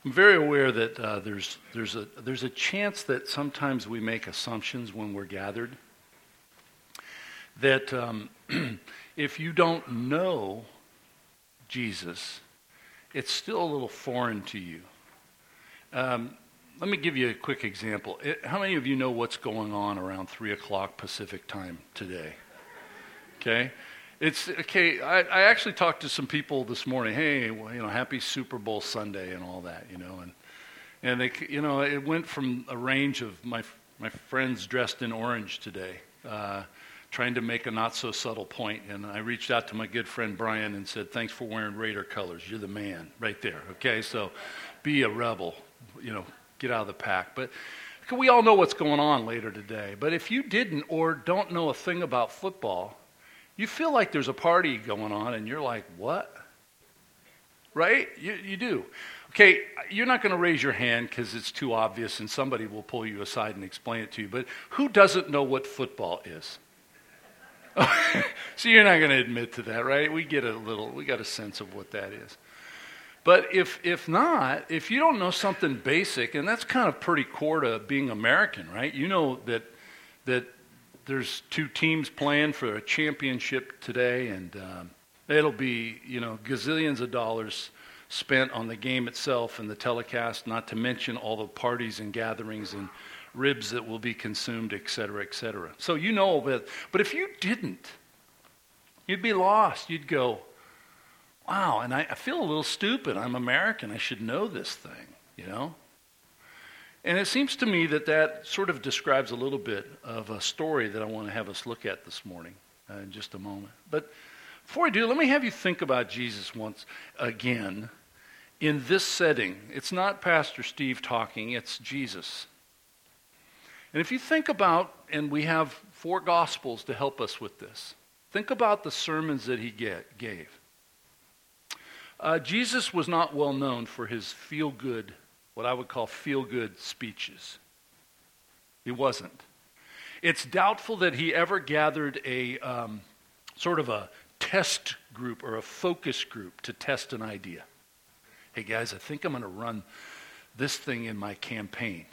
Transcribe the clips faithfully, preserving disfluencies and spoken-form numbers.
I'm very aware that uh, there's there's a there's a chance that sometimes we make assumptions when we're gathered. That um, if you don't know Jesus, it's still a little foreign to you. Um, let me give you a quick example. It, how many of you know what's going on around three o'clock Pacific time today? Okay. It's okay. I, I actually talked to some people this morning. Hey, well, you know, happy Super Bowl Sunday and all that, you know, and and they, you know, it went from a range of my my friends dressed in orange today, uh, trying to make a not so subtle point. And I reached out to my good friend Brian and said, "Thanks for wearing Raider colors. You're the man, right there." Okay, so be a rebel, you know, get out of the pack. But we all know what's going on later today. But if you didn't or don't know a thing about football, you feel like there's a party going on, and you're like, what? Right? You, you do. Okay, you're not going to raise your hand because it's too obvious, and somebody will pull you aside and explain it to you. But who doesn't know what football is? So you're not going to admit to that, right? We get a little, we got a sense of what that is. But if if not, if you don't know something basic, and that's kind of pretty core to being American, right? You know that that. There's two teams playing for a championship today, and um, it'll be, you know, gazillions of dollars spent on the game itself and the telecast, not to mention all the parties and gatherings and ribs that will be consumed, et cetera, et cetera. So you know that. But if you didn't, you'd be lost. You'd go, wow, and I, I feel a little stupid. I'm American. I should know this thing, you know? And it seems to me that that sort of describes a little bit of a story that I want to have us look at this morning uh, in just a moment. But before I do, let me have you think about Jesus once again in this setting. It's not Pastor Steve talking, it's Jesus. And if you think about, and we have four Gospels to help us with this, think about the sermons that he get, gave. Uh, Jesus was not well known for his feel-good, what I would call feel-good speeches. He wasn't. It's doubtful that he ever gathered a um, sort of a test group or a focus group to test an idea. Hey guys, I think I'm going to run this thing in my campaign.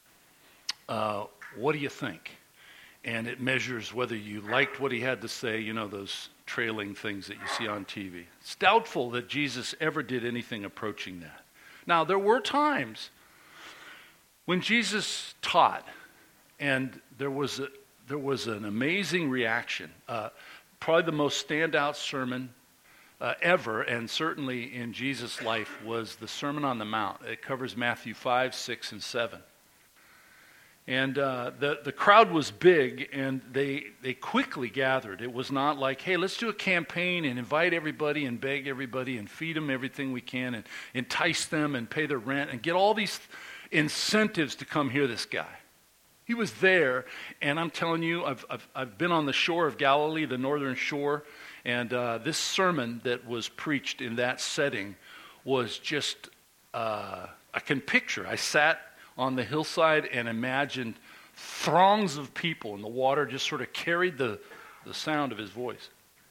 Uh, what do you think? And it measures whether you liked what he had to say, you know, those trailing things that you see on T V. It's doubtful that Jesus ever did anything approaching that. Now, there were times when Jesus taught, and there was a, there was an amazing reaction. Uh, probably the most standout sermon uh, ever, and certainly in Jesus' life, was the Sermon on the Mount. It covers Matthew five, six, and seven. And uh, the, the crowd was big, and they they quickly gathered. It was not like, hey, let's do a campaign and invite everybody and beg everybody and feed them everything we can and entice them and pay their rent and get all these incentives to come hear this guy. He was there, and I'm telling you, I've I've, I've been on the shore of Galilee, the northern shore, and uh, this sermon that was preached in that setting was just, uh, I can picture, I sat on the hillside and imagined throngs of people, and the water just sort of carried the, the sound of his voice.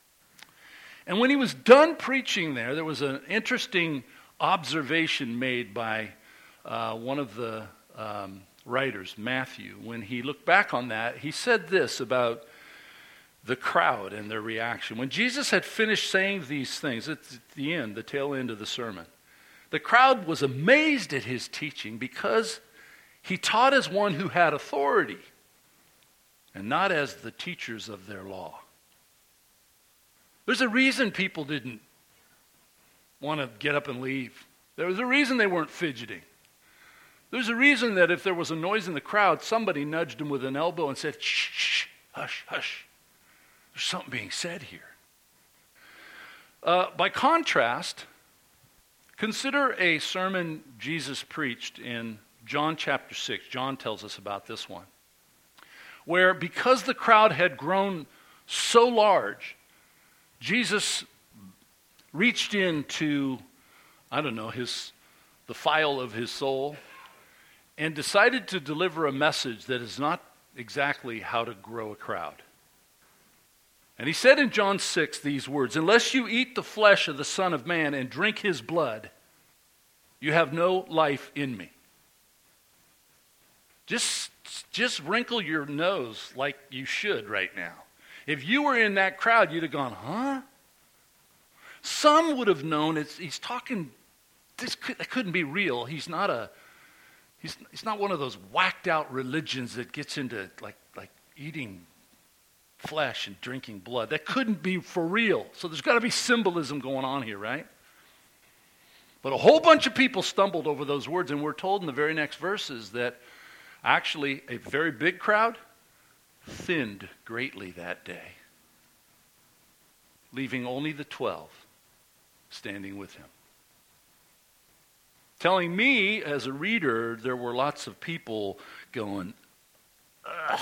And when he was done preaching there, there was an interesting observation made by uh, one of the um, writers, Matthew. When he looked back on that, he said this about the crowd and their reaction. When Jesus had finished saying these things, at the end, the tail end of the sermon, the crowd was amazed at his teaching because he taught as one who had authority and not as the teachers of their law. There's a reason people didn't want to get up and leave. There was a reason they weren't fidgeting. There's a reason that if there was a noise in the crowd, somebody nudged them with an elbow and said, shh, shh, hush, hush. There's something being said here. Uh, by contrast, consider a sermon Jesus preached in John chapter six. John tells us about this one. Where because the crowd had grown so large, Jesus reached into, I don't know, his the file of his soul and decided to deliver a message that is not exactly how to grow a crowd. And he said in John six these words, "Unless you eat the flesh of the Son of Man and drink his blood, You have no life in me. Just, just wrinkle your nose like you should right now. If you were in that crowd, you'd have gone, huh? Some would have known it's, he's talking, this could, that couldn't be real. He's not a, he's, he's not one of those whacked out religions that gets into like, like eating flesh and drinking blood. That couldn't be for real. So there's got to be symbolism going on here, right? But a whole bunch of people stumbled over those words, and we're told in the very next verses that actually a very big crowd thinned greatly that day, leaving only the twelve standing with him. Telling me, as a reader, there were lots of people going, ugh,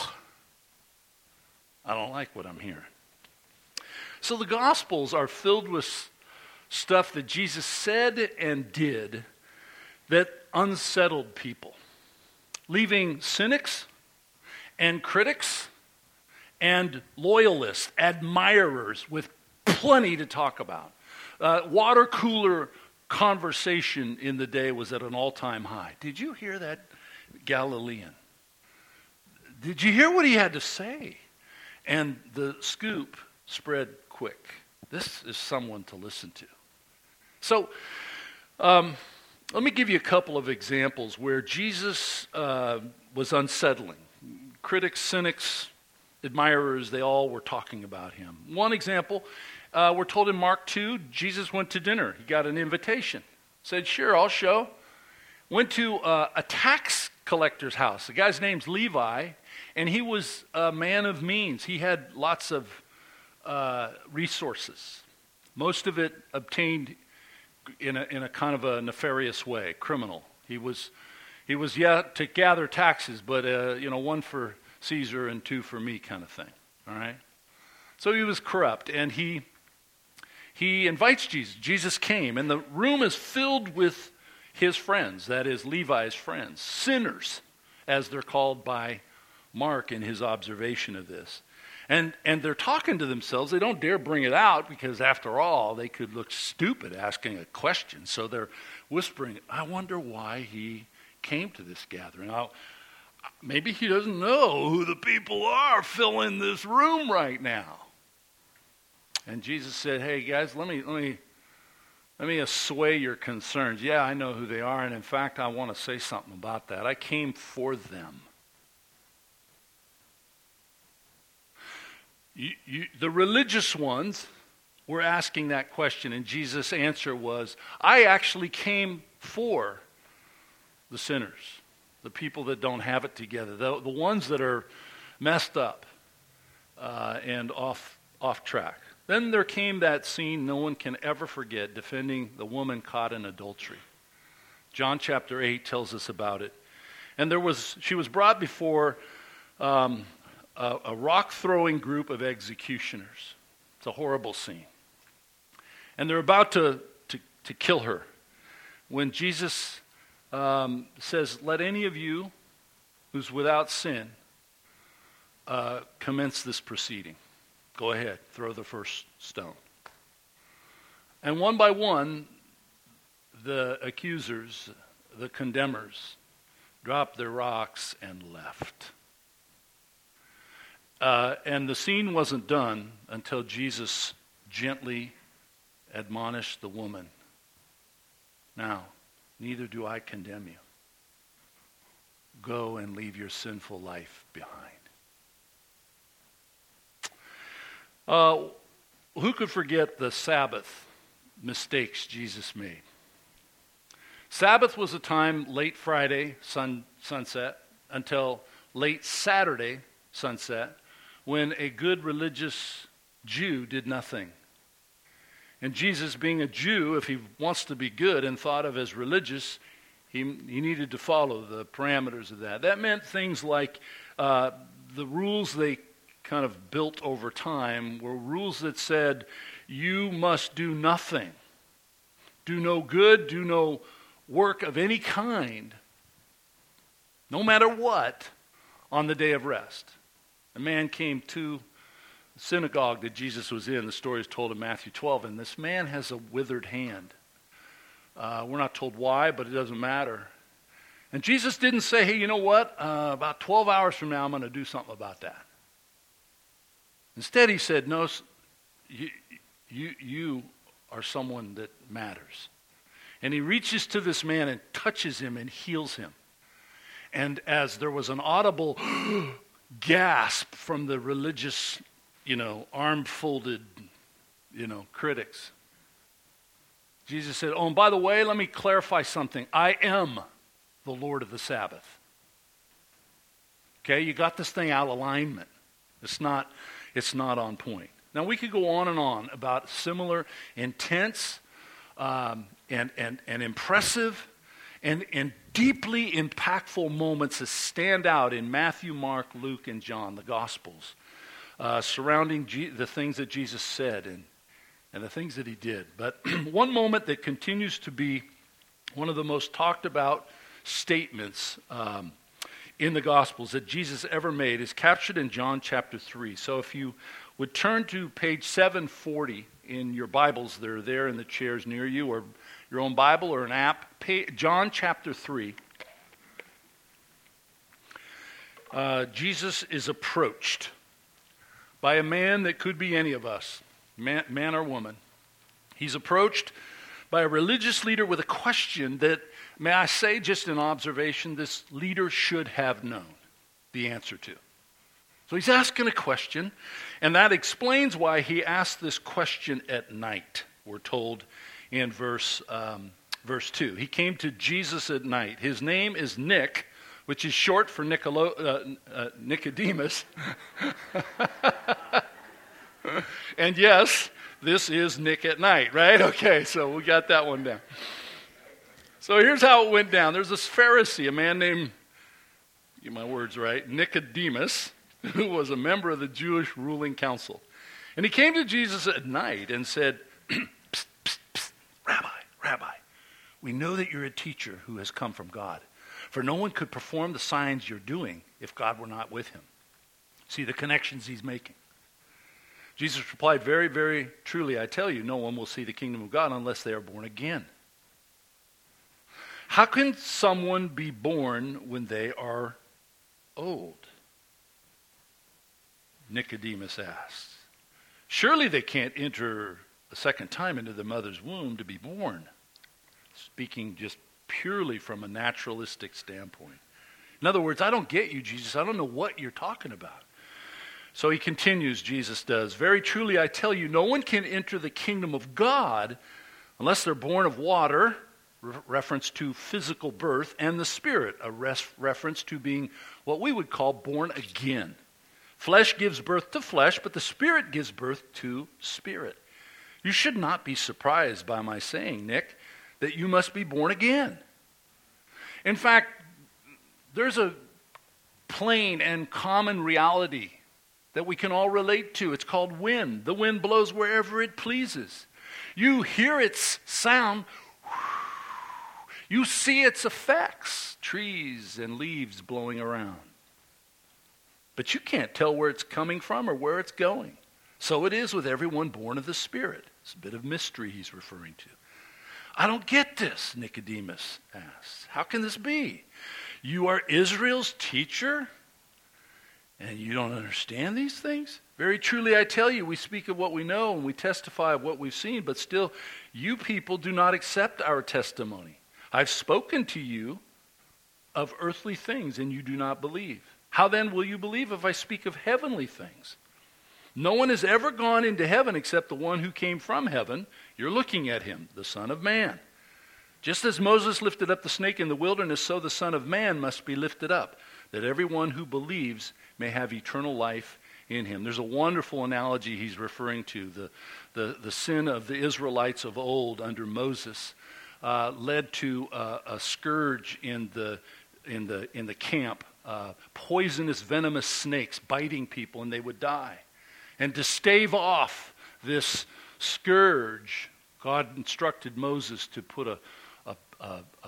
I don't like what I'm hearing. So the Gospels are filled with stuff that Jesus said and did that unsettled people, leaving cynics and critics and loyalists, admirers with plenty to talk about. Uh, water cooler conversation in the day was at an all-time high. Did you hear that Galilean? Did you hear what he had to say? And the scoop spread quick. This is someone to listen to. So, um, let me give you a couple of examples where Jesus uh, was unsettling. Critics, cynics, admirers, they all were talking about him. One example, uh, we're told in Mark two, Jesus went to dinner. He got an invitation. Said, sure, I'll show. Went to uh, a tax collector's house. The guy's name's Levi, and he was a man of means. He had lots of uh, resources. Most of it obtained in a, in a kind of a nefarious way, criminal. He was, he was yeah, to gather taxes, but uh, you know, one for Caesar and two for me kind of thing. All right. So he was corrupt, and he he invites Jesus. Jesus came, and the room is filled with his friends. That is Levi's friends, sinners, as they're called by Mark in his observation of this. And and they're talking to themselves. They don't dare bring it out because, after all, they could look stupid asking a question. So they're whispering, I wonder why he came to this gathering. Now, maybe he doesn't know who the people are filling this room right now. And Jesus said, hey, guys, let me, let me, let me assuage your concerns. Yeah, I know who they are, and in fact, I want to say something about that. I came for them. You, you, the religious ones were asking that question, and Jesus' answer was, I actually came for the sinners, the people that don't have it together, the, the ones that are messed up uh, and off off track. Then there came that scene no one can ever forget, defending the woman caught in adultery. John chapter eight tells us about it. And there was she was brought before um, a, a rock-throwing group of executioners. It's a horrible scene. And they're about to, to, to kill her when Jesus um, says, let any of you who's without sin uh, commence this proceeding. Go ahead, throw the first stone. And one by one, the accusers, the condemners, dropped their rocks and left. Uh, and the scene wasn't done until Jesus gently admonished the woman. Now, neither do I condemn you. Go and leave your sinful life behind. Uh, who could forget the Sabbath mistakes Jesus made? Sabbath was a time late Friday sun, sunset until late Saturday sunset when a good religious Jew did nothing. And Jesus, being a Jew, if he wants to be good and thought of as religious, he, he needed to follow the parameters of that. That meant things like uh, the rules they kind of built over time were rules that said, you must do nothing. Do no good, do no work of any kind, no matter what, on the day of rest. A man came to the synagogue that Jesus was in. The story is told in Matthew twelve, and this man has a withered hand. Uh, we're not told why, but it doesn't matter. And Jesus didn't say, hey, you know what? Uh, about twelve hours from now, I'm going to do something about that. Instead, he said, no, you, you, you are someone that matters. And he reaches to this man and touches him and heals him. And as there was an audible gasp from the religious, you know, arm-folded, you know, critics, Jesus said, oh, and by the way, let me clarify something. I am the Lord of the Sabbath. Okay, you got this thing out of alignment. It's not, it's not on point. Now, we could go on and on about similar intense um, and, and, and impressive and, and deeply impactful moments that stand out in Matthew, Mark, Luke, and John, the Gospels, uh, surrounding G- the things that Jesus said and, and the things that he did. But one moment that continues to be one of the most talked about statements um, in the Gospels that Jesus ever made is captured in John chapter three. So if you would turn to page seven forty in your Bibles, they're there in the chairs near you, or your own Bible or an app, John chapter three. Uh, Jesus is approached by a man that could be any of us, man, man or woman. He's approached by a religious leader with a question that, may I say, just an observation, this leader should have known the answer to. So he's asking a question, and that explains why he asked this question at night, we're told in verse um, verse two. He came to Jesus at night. His name is Nick, which is short for Nicolo- uh, uh, Nicodemus. And yes, this is Nick at night, right? Okay, so we got that one down. So here's how it went down. There's this Pharisee, a man named, get my words right, Nicodemus, who was a member of the Jewish ruling council. And he came to Jesus at night and said, psst, psst, psst, Rabbi, Rabbi, we know that you're a teacher who has come from God. For no one could perform the signs you're doing if God were not with him. See the connections he's making. Jesus replied, very, very truly, I tell you, no one will see the kingdom of God unless they are born again. How can someone be born when they are old? Nicodemus asked. Surely they can't enter a second time into the mother's womb to be born. Speaking just purely from a naturalistic standpoint. In other words, I don't get you, Jesus. I don't know what you're talking about. So he continues, Jesus does. Very truly, I tell you, no one can enter the kingdom of God unless they're born of water, re- reference to physical birth, and the Spirit, a res- reference to being what we would call born again. Flesh gives birth to flesh, but the Spirit gives birth to spirit. You should not be surprised by my saying, Nick, that you must be born again. In fact, there's a plain and common reality that we can all relate to. It's called wind. The wind blows wherever it pleases. You hear its sound. You see its effects, trees and leaves blowing around. But you can't tell where it's coming from or where it's going. So it is with everyone born of the Spirit. It's a bit of mystery he's referring to. I don't get this, Nicodemus asks. How can this be? You are Israel's teacher, and you don't understand these things? Very truly, I tell you, we speak of what we know and we testify of what we've seen, but still, you people do not accept our testimony. I've spoken to you of earthly things, and you do not believe. How then will you believe if I speak of heavenly things? No one has ever gone into heaven except the one who came from heaven. You're looking at him, the Son of Man. Just as Moses lifted up the snake in the wilderness, so the Son of Man must be lifted up, that everyone who believes may have eternal life in him. There's a wonderful analogy he's referring to. The, the, the sin of the Israelites of old under Moses uh, led to uh, a scourge in the, in the, in the camp, uh, poisonous, venomous snakes biting people, and they would die. And to stave off this scourge, God instructed Moses to put a, a, a, a,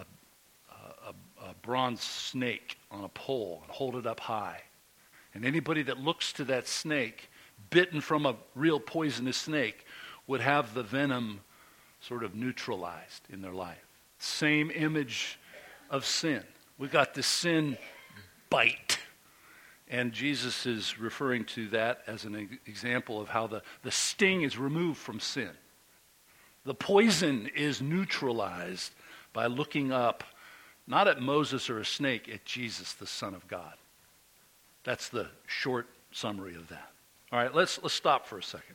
a, a bronze snake on a pole and hold it up high. And anybody that looks to that snake, bitten from a real poisonous snake, would have the venom sort of neutralized in their life. same image of sin. We got the sin bite. And Jesus is referring to that as an example of how the, the sting is removed from sin. The poison is neutralized by looking up, not at Moses or a snake, at Jesus, the Son of God. That's the short summary of that. All right, let's let's stop for a second.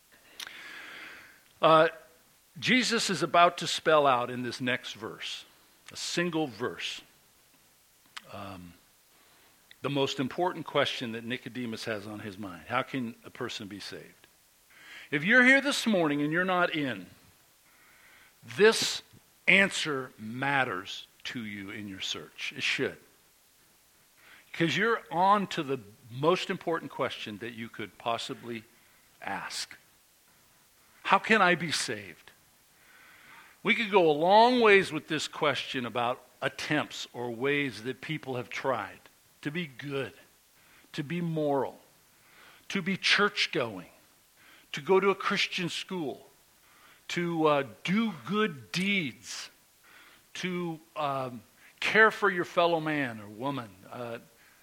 Uh, Jesus is about to spell out in this next verse, a single verse, um, the most important question that Nicodemus has on his mind. How can a person be saved? If you're here this morning and you're not in, this answer matters to you in your search. It should. Because you're on to the most important question that you could possibly ask. How can I be saved? We could go a long ways with this question about attempts or ways that people have tried to be good, to be moral, to be church-going, to go to a Christian school, to uh, do good deeds, to um, care for your fellow man or woman. Uh,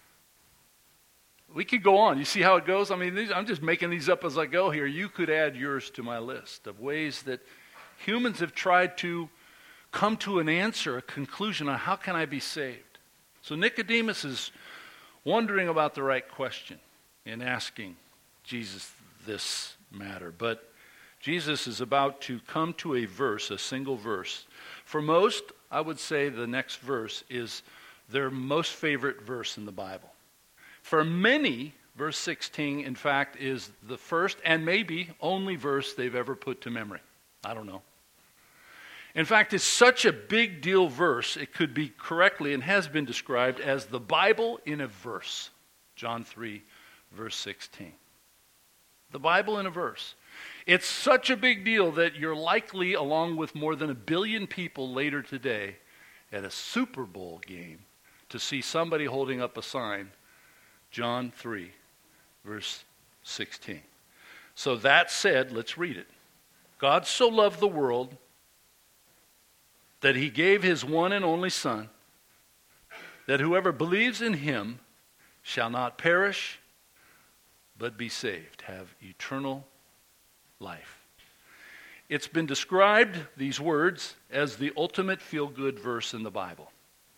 we could go on. You see how it goes? I mean, these, I'm just making these up as I go here. You could add yours to my list of ways that humans have tried to come to an answer, a conclusion on how can I be saved. So Nicodemus is wondering about the right question in asking Jesus this matter. But Jesus is about to come to a verse, a single verse. For most, I would say the next verse is their most favorite verse in the Bible. For many, verse sixteen, in fact, is the first and maybe only verse they've ever put to memory. I don't know. In fact, it's such a big deal verse, it could be correctly and has been described as the Bible in a verse. John three, verse sixteen. The Bible in a verse. It's such a big deal that you're likely, along with more than a billion people later today, at a Super Bowl game, to see somebody holding up a sign, John three, verse sixteen. So that said, let's read it. God so loved the world that he gave his one and only Son, that whoever believes in him shall not perish, but be saved, have eternal life. It's been described, these words, as the ultimate feel-good verse in the Bible.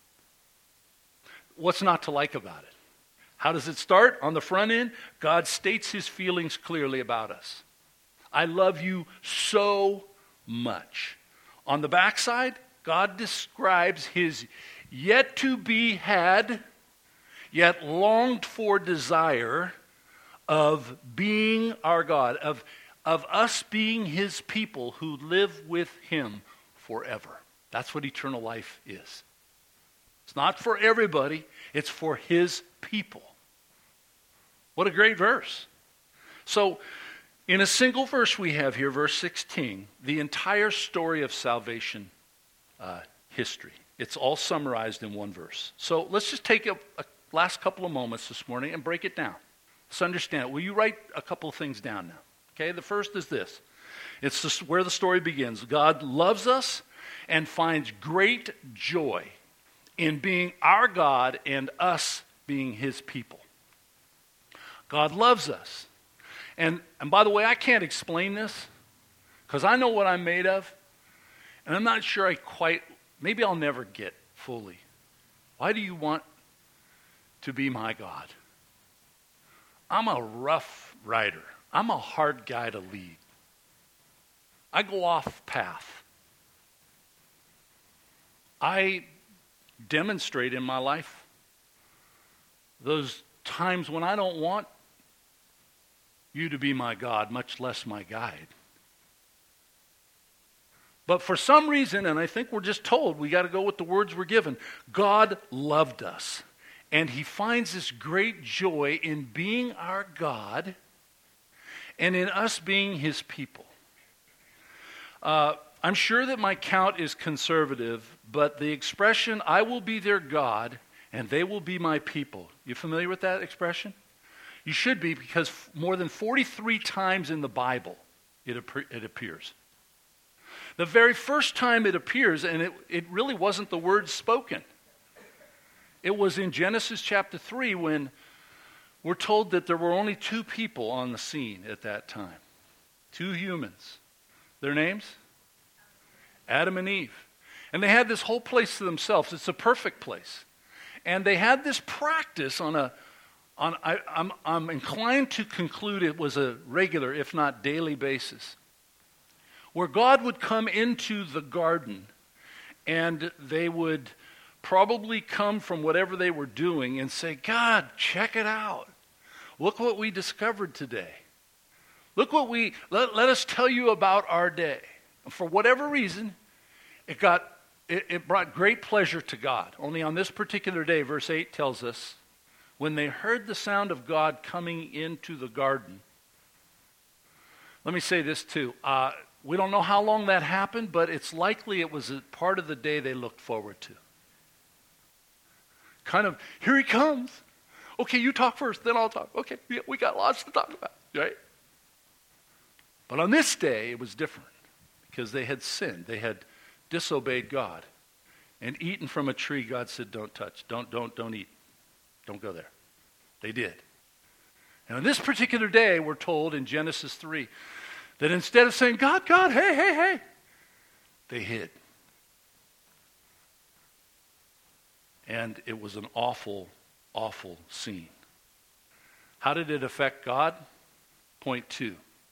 What's not to like about it? How does it start? On the front end, God states his feelings clearly about us. I love you so much. On the backside, God describes his yet to be had, yet longed for desire of being our God, of, of us being his people who live with him forever. That's what eternal life is. It's not for everybody, it's for his people. What a great verse. So, in a single verse we have here, verse sixteen, the entire story of salvation uh, history. It's all summarized in one verse. So let's just take a, a last couple of moments this morning and break it down. Let's understand it. Will you write a couple of things down now? Okay, the first is this. It's this, where the story begins. God loves us and finds great joy in being our God and us being his people. God loves us. And, and by the way, I can't explain this because I know what I'm made of. And I'm not sure I quite, maybe I'll never get fully. Why do you want to be my God? I'm a rough rider. I'm a hard guy to lead. I go off path. I demonstrate in my life those times when I don't want you to be my God, much less my guide. But for some reason, and I think we're just told, we got to go with the words we're given, God loved us. And he finds this great joy in being our God and in us being his people. Uh, I'm sure that my count is conservative, but the expression, I will be their God and they will be my people. You familiar with that expression? You should be, because more than forty-three times in the Bible it, it appears. The very first time it appears, and it, it really wasn't the words spoken. It was in Genesis chapter three when we're told that there were only two people on the scene at that time. Two humans. Their names? Adam and Eve. And they had this whole place to themselves. It's a perfect place. And they had this practice on a, on I, I'm, I'm inclined to conclude it was a regular, if not daily basis, where God would come into the garden and they would probably come from whatever they were doing and say, God, check it out. Look what we discovered today. Look what we, let, let us tell you about our day. And for whatever reason, it got, it, it brought great pleasure to God. Only on this particular day, verse eight tells us, when they heard the sound of God coming into the garden. Let me say this too. Uh, we don't know how long that happened, but it's likely it was a part of the day they looked forward to. Kind of, here he comes. Okay, you talk first, then I'll talk. Okay, we got lots to talk about, right? But on this day, it was different because they had sinned. They had disobeyed God and eaten from a tree God said, don't touch, don't, don't, don't eat. Don't go there. They did. And on this particular day, we're told in Genesis three that instead of saying, God, God, hey, hey, hey, they hid. And it was an awful, awful scene. How did it affect God? Point two.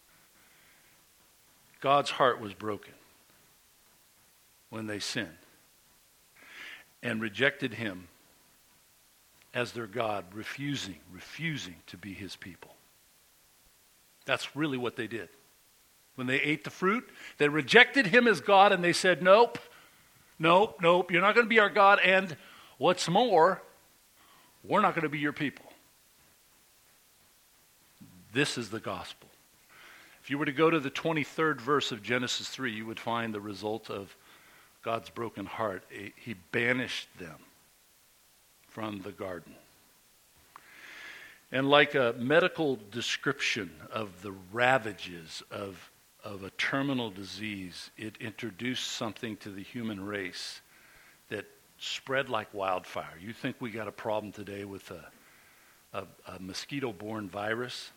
God's heart was broken when they sinned and rejected him as their God, refusing, refusing to be his people. That's really what they did. When they ate the fruit, they rejected him as God and they said, nope, nope, nope, you're not going to be our God, and what's more, we're not going to be your people. This is the gospel. If you were to go to the twenty-third verse of Genesis three, you would find the result of God's broken heart. He banished them from the garden. And like a medical description of the ravages of, of a terminal disease, it introduced something to the human race that spread like wildfire. You think we got a problem today with a, a, a mosquito-borne virus?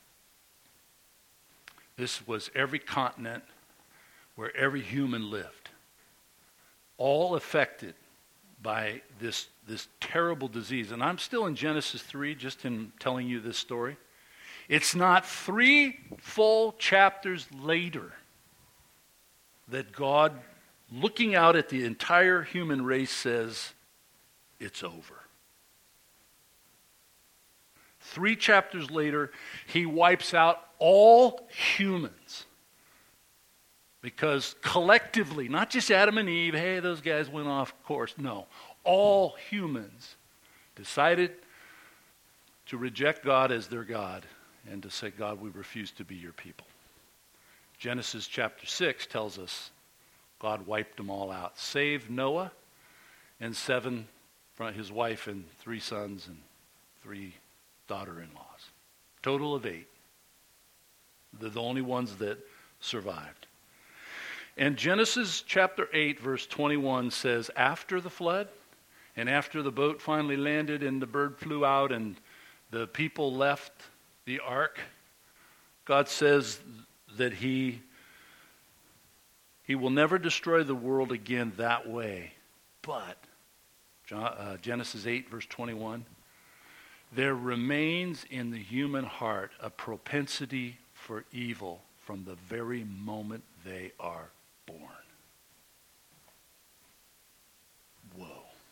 This was every continent where every human lived, all affected by this, this terrible disease. And I'm still in Genesis three, just in telling you this story. It's not three full chapters later that God, looking out at the entire human race, says, it's over. Three chapters later, he wipes out all humans. Because collectively, not just Adam and Eve, hey, those guys went off course. No, all humans decided to reject God as their God and to say, God, we refuse to be your people. Genesis chapter six tells us God wiped them all out, saved Noah and seven, his wife and three sons and three daughter-in-laws. Total of eight. They're the only ones that survived. And Genesis chapter eight, verse twenty-one says, after the flood, and after the boat finally landed and the bird flew out and the people left the ark, God says that he, he will never destroy the world again that way. But, uh, Genesis eight, verse twenty-one, there remains in the human heart a propensity for evil from the very moment they are born. Whoa.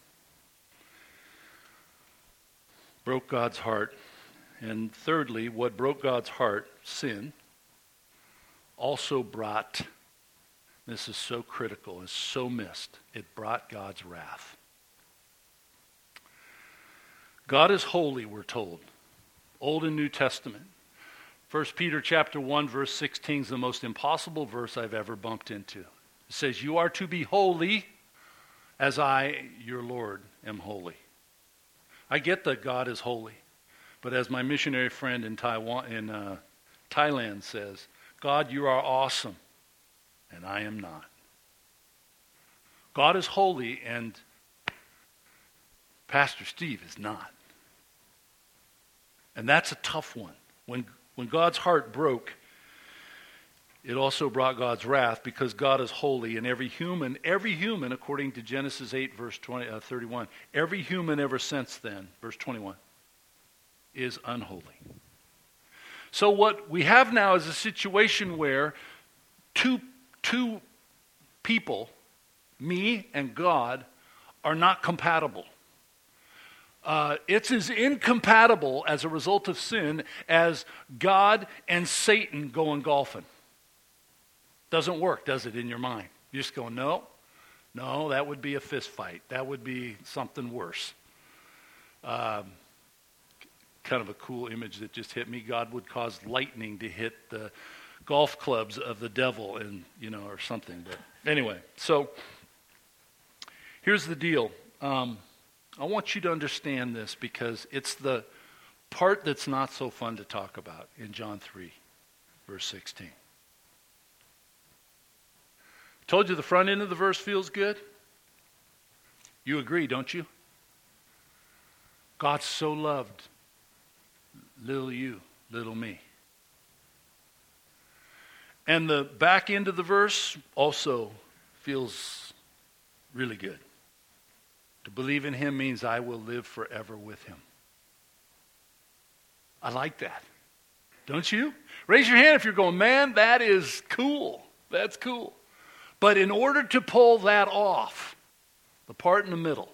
Broke God's heart. And thirdly, what broke God's heart, sin, also brought, this is so critical, is so missed, it brought God's wrath. God is holy, we're told. Old and New Testament. First Peter chapter one, verse sixteen is the most impossible verse I've ever bumped into. It says, you are to be holy as I, your Lord, am holy. I get that God is holy. But as my missionary friend in Taiwan, in uh, Thailand says, God, you are awesome, and I am not. God is holy and Pastor Steve is not. And that's a tough one. When, when God's heart broke, it also brought God's wrath because God is holy, and every human, every human, according to Genesis eight, verse twenty, uh, thirty-one, every human ever since then, verse twenty-one, is unholy. So what we have now is a situation where two, two people, me and God, are not compatible. Uh, it's as incompatible as a result of sin as God and Satan going golfing. Doesn't work, does it, in your mind? You just go, no, no, that would be a fist fight. That would be something worse. Um, kind of a cool image that just hit me. God would cause lightning to hit the golf clubs of the devil, and you know, or something. But anyway, so here's the deal. Um, I want you to understand this because it's the part that's not so fun to talk about in John three, verse sixteen. Told you the front end of the verse feels good? You agree, don't you? God so loved little you, little me. And the back end of the verse also feels really good. To believe in him means I will live forever with him. I like that. Don't you? Raise your hand if you're going, man, that is cool. That's cool. But in order to pull that off, the part in the middle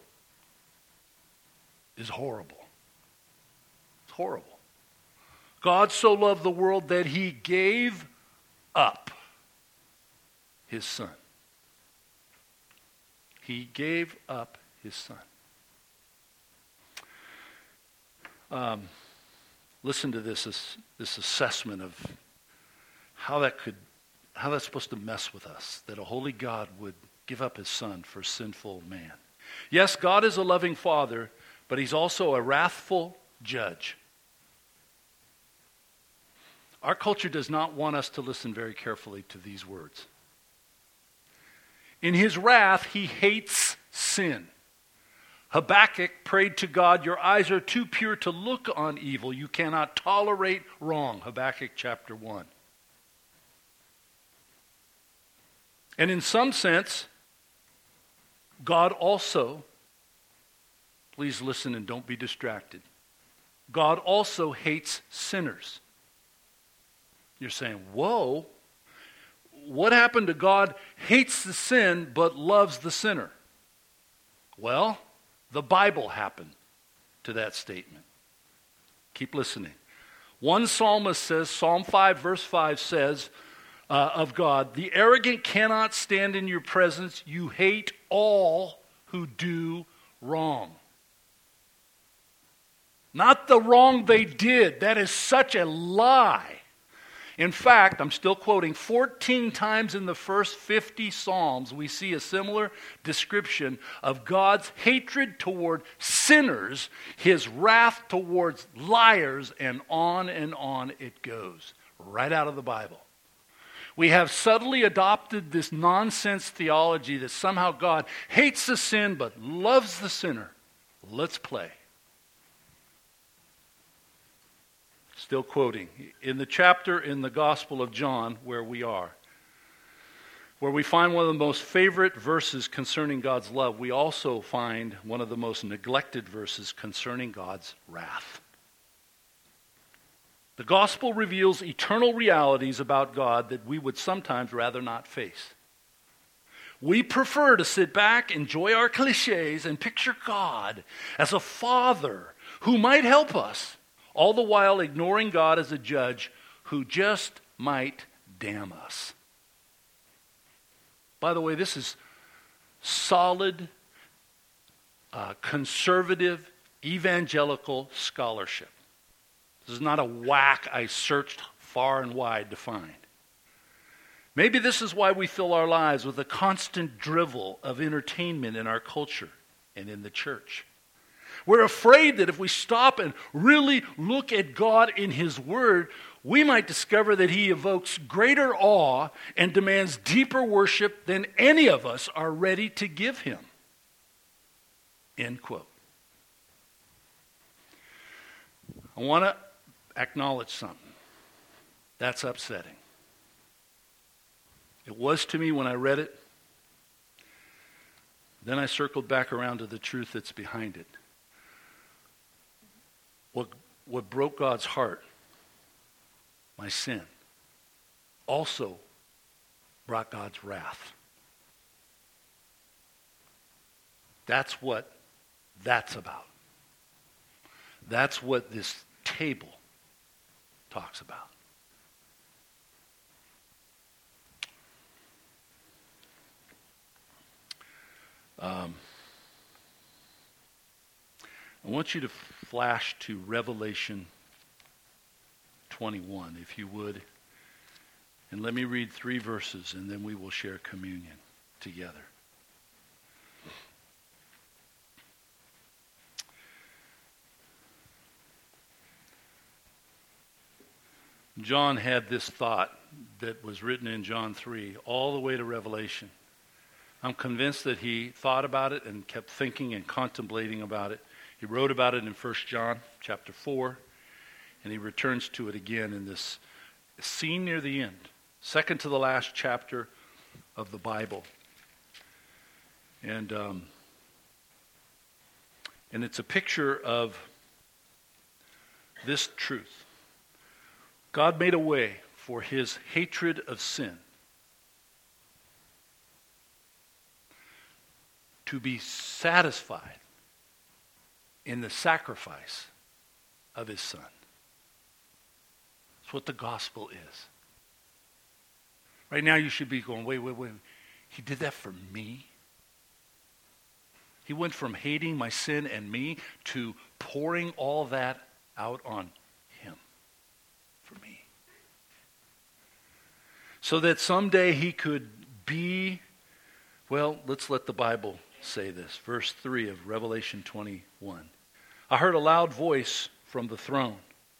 is horrible. It's horrible. God so loved the world that he gave up his son. He gave up his son. Um, listen to this, this, this assessment of how that could How that's supposed to mess with us, that a holy God would give up his son for sinful man. Yes, God is a loving father, but he's also a wrathful judge. Our culture does not want us to listen very carefully to these words. In his wrath, he hates sin. Habakkuk prayed to God, your eyes are too pure to look on evil. You cannot tolerate wrong. Habakkuk chapter one. And in some sense, God also, please listen and don't be distracted, God also hates sinners. You're saying, whoa, what happened to God hates the sin but loves the sinner? Well, the Bible happened to that statement. Keep listening. One psalmist says, Psalm five verse five says, Uh, of God, the arrogant cannot stand in your presence. You hate all who do wrong. Not the wrong they did. That is such a lie. In fact, I'm still quoting, fourteen times in the first fifty Psalms, we see a similar description of God's hatred toward sinners, his wrath towards liars, and on and on it goes. Right out of the Bible. We have subtly adopted this nonsense theology that somehow God hates the sin but loves the sinner. Let's play. Still quoting. In the chapter in the Gospel of John where we are, where we find one of the most favorite verses concerning God's love, we also find one of the most neglected verses concerning God's wrath. The gospel reveals eternal realities about God that we would sometimes rather not face. We prefer to sit back, enjoy our cliches, and picture God as a father who might help us, all the while ignoring God as a judge who just might damn us. By the way, this is solid, uh, conservative, evangelical scholarship. This is not a whack I searched far and wide to find. Maybe this is why we fill our lives with a constant drivel of entertainment in our culture and in the church. We're afraid that if we stop and really look at God in His Word, we might discover that He evokes greater awe and demands deeper worship than any of us are ready to give Him. End quote. I want to acknowledge something. That's upsetting. It was to me when I read it. Then I circled back around to the truth that's behind it. What, what broke God's heart, my sin, also brought God's wrath. That's what that's about. That's what this table talks about. Um, I want you to flash to Revelation twenty-one, if you would. And let me read three verses, and then we will share communion together. John had this thought that was written in John three all the way to Revelation. I'm convinced that he thought about it and kept thinking and contemplating about it. He wrote about it in First John chapter four, and he returns to it again in this scene near the end, second to the last chapter of the Bible. And, um, and it's a picture of this truth. God made a way for His hatred of sin to be satisfied in the sacrifice of His Son. That's what the gospel is. Right now you should be going, wait, wait, wait. He did that for me? He went from hating my sin and me to pouring all that out on Him for me. So that someday He could be, well, let's let the Bible say this. Verse three of Revelation twenty-one. I heard a loud voice from the throne.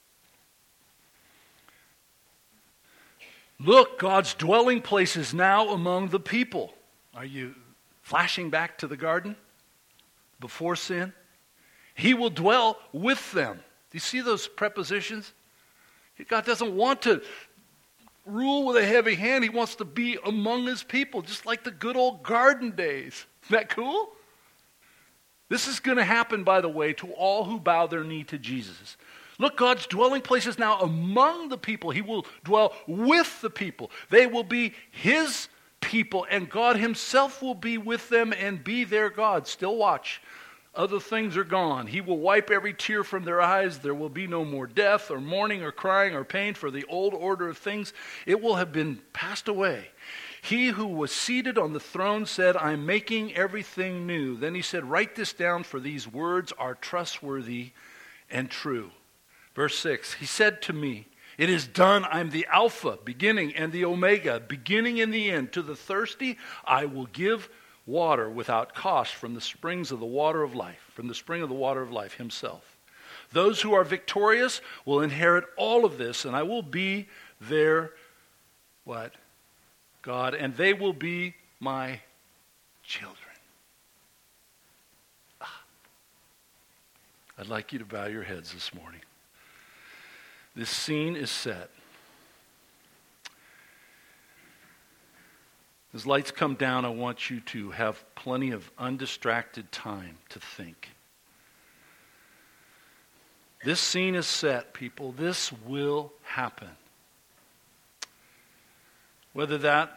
Look, God's dwelling place is now among the people. Are you flashing back to the garden before sin? He will dwell with them. Do you see those prepositions? God doesn't want to rule with a heavy hand. He wants to be among His people, just like the good old garden days. Isn't that cool? This is going to happen, by the way, to all who bow their knee to Jesus. Look, God's dwelling place is now among the people. He will dwell with the people. They will be His people, and God Himself will be with them and be their God. Still watch. Other things are gone. He will wipe every tear from their eyes. There will be no more death or mourning or crying or pain, for the old order of things, it will have been passed away. He who was seated on the throne said, I'm making everything new. Then He said, write this down, for these words are trustworthy and true. Verse six, He said to me, it is done. I'm the Alpha, beginning, and the Omega, beginning and the end. To the thirsty, I will give water without cost from the springs of the water of life, from the spring of the water of life Himself. Those who are victorious will inherit all of this, and I will be their, what? God, and they will be my children. Ah. I'd like you to bow your heads this morning. This scene is set. As lights come down, I want you to have plenty of undistracted time to think. This scene is set, people. This will happen. Whether that,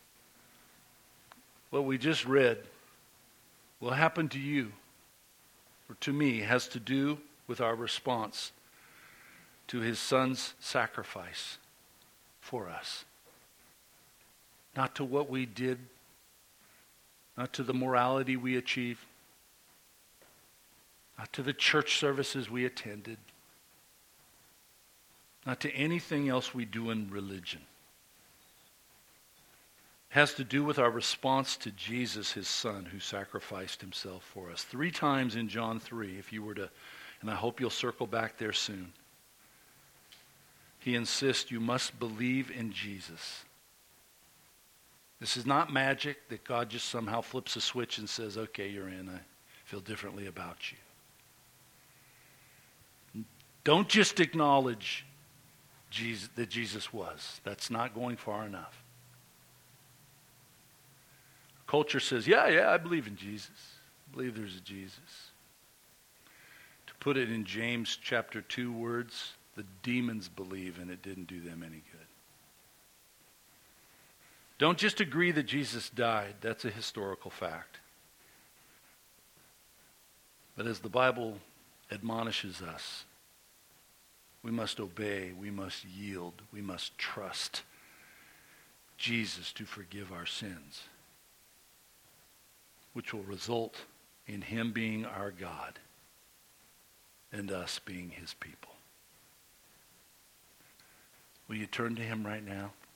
what we just read, will happen to you or to me has to do with our response to His Son's sacrifice for us. Not to what we did, not to the morality we achieved, not to the church services we attended, not to anything else we do in religion. has to do with our response to Jesus, his son, who sacrificed himself for us. Three times in John three, if you were to, and I hope you'll circle back there soon, he insists you must believe in Jesus. This is not magic that God just somehow flips a switch and says, okay, you're in. I feel differently about you. Don't just acknowledge Jesus, that Jesus was. That's not going far enough. Culture says, yeah, yeah, I believe in Jesus. I believe there's a Jesus. To put it in James chapter two words, the demons believe and it didn't do them any good. Don't just agree that Jesus died. That's a historical fact. But as the Bible admonishes us, we must obey, we must yield, we must trust Jesus to forgive our sins, which will result in him being our God and us being his people. Will you turn to him right now?